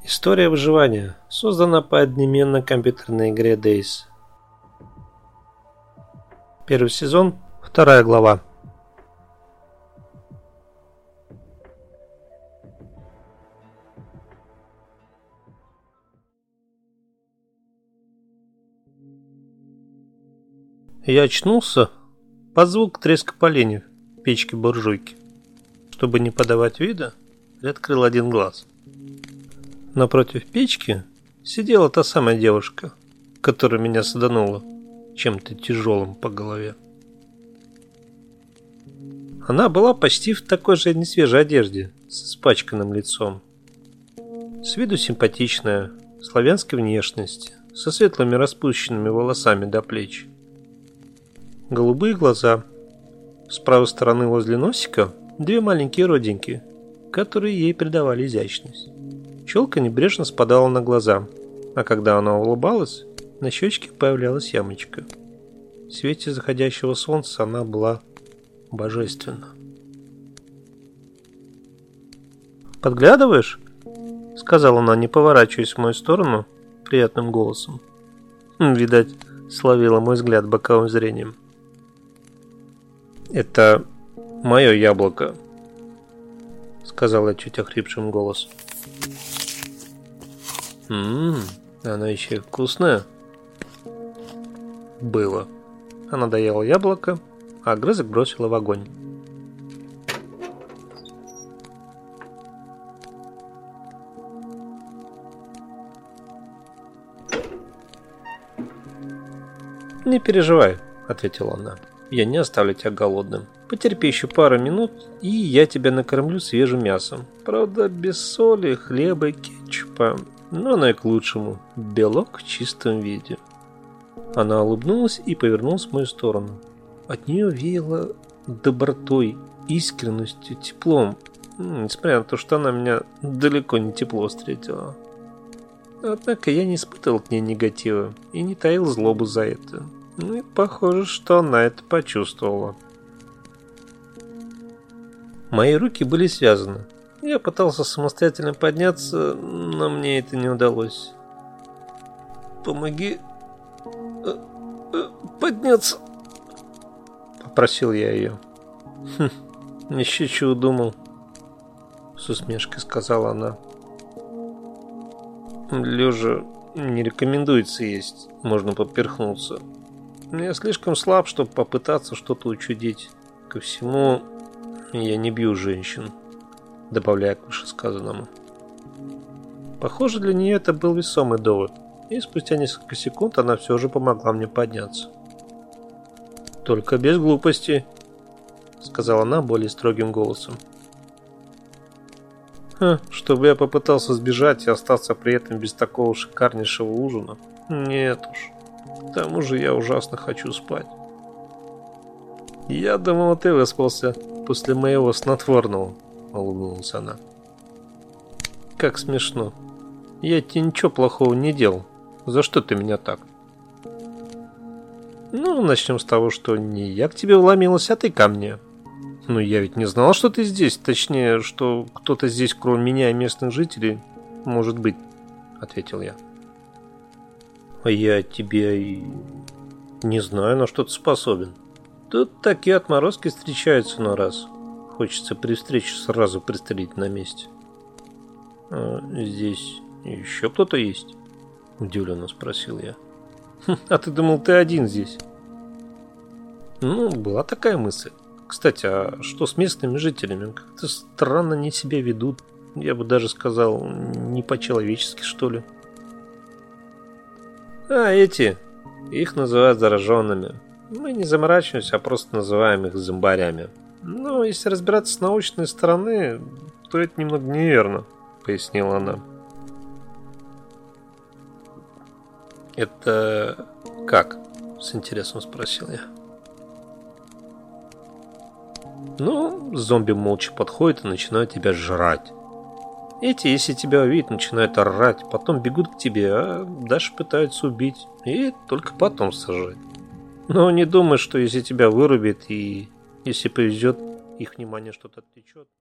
История выживания создана по одноименной компьютерной игре Days. Первый сезон, 2 глава. Я очнулся под звук треска поленьев в печке буржуйки. Чтобы не подавать вида, приоткрыл один глаз. Напротив печки сидела та самая девушка, которая меня саданула чем-то тяжелым по голове. Она была почти в такой же несвежей одежде, с испачканным лицом. С виду симпатичная, славянской внешности, со светлыми распущенными волосами до плеч. Голубые глаза. С правой стороны возле носика две маленькие родинки, которые ей придавали изящность. Челка небрежно спадала на глаза, а когда она улыбалась, на щечке появлялась ямочка. В свете заходящего солнца она была божественна. «Подглядываешь?» — сказала она, не поворачиваясь в мою сторону, приятным голосом. Видать, словила мой взгляд боковым зрением. «Это мое яблоко», — сказала чуть охрипшим голосом. Оно еще и вкусное. Было. Она доела яблоко, а огрызок бросила в огонь. «Не переживай», — ответила она. «Я не оставлю тебя голодным. Потерпи еще пару минут, и я тебя накормлю свежим мясом. Правда, без соли, хлеба и кетчупа. Но оно и к лучшему. Белок в чистом виде». Она улыбнулась и повернулась в мою сторону. От нее веяло добротой, искренностью, теплом. Несмотря на то, что она меня далеко не тепло встретила. Однако я не испытывал к ней негатива и не таил злобу за это. И похоже, что она это почувствовала. Мои руки были связаны. Я пытался самостоятельно подняться, но мне это не удалось. «Помоги подняться», — попросил я ее. «Еще чего думал», — с усмешкой сказала она. «Лежа не рекомендуется есть, можно поперхнуться. Я слишком слаб, чтобы попытаться что-то учудить. Ко всему, я не бью женщин», — добавляя к вышесказанному. Похоже, для нее это был весомый довод, и спустя несколько секунд она все же помогла мне подняться. «Только без глупостей», — сказала она более строгим голосом. «Чтобы я попытался сбежать и остаться при этом без такого шикарнейшего ужина? Нет уж. К тому же я ужасно хочу спать». «Я думал, ты выспался после моего снотворного», — улыбнулась она. «Как смешно. Я тебе ничего плохого не делал. За что ты меня так?» «Ну, начнем с того, что не я к тебе вломилась, а ты ко мне». «Ну, я ведь не знал, что ты здесь. Точнее, что кто-то здесь, кроме меня и местных жителей, может быть», — ответил я. «А я тебя и не знаю, на что ты способен. Тут такие отморозки встречаются на раз. Хочется при встрече сразу пристрелить на месте». «А здесь еще кто-то есть?» — удивленно спросил я. «А ты думал, ты один здесь?» «Ну, была такая мысль. Кстати, а что с местными жителями? Как-то странно они себя ведут. Я бы даже сказал, не по-человечески, что ли». «А эти, их называют зараженными. Мы не заморачиваемся, а просто называем их зомбарями. Но если разбираться с научной стороны, то это немного неверно», — пояснила она. «Это как?» — с интересом спросил я. «Ну, зомби молча подходят и начинают тебя жрать. Эти, если тебя увидят, начинают орать, потом бегут к тебе, а дальше пытаются убить и только потом сожрать. Но не думай, что если тебя вырубит и если повезет, их внимание что-то отвлечет,